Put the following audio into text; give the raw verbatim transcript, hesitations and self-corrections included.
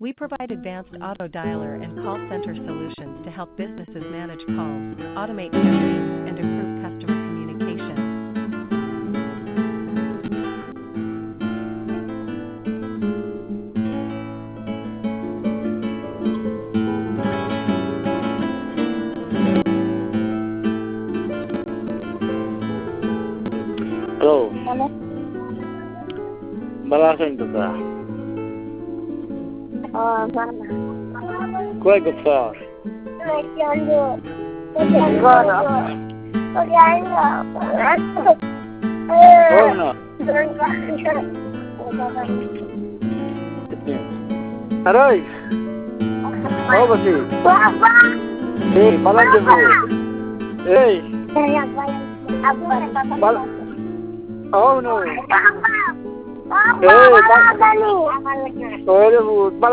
We provide advanced auto dialer and call center solutions to help businesses manage calls, automate campaigns, and improve customer communication. Halo, Halo. malaking to ka. Oh, mana? Kue gafar. Jangan Jangan Jangan Oh no. Aroy. Oh basi. Papa. Eh, malang jago. Eh, Mal oh no. Papa. Papa. Eh, Papa. Oh,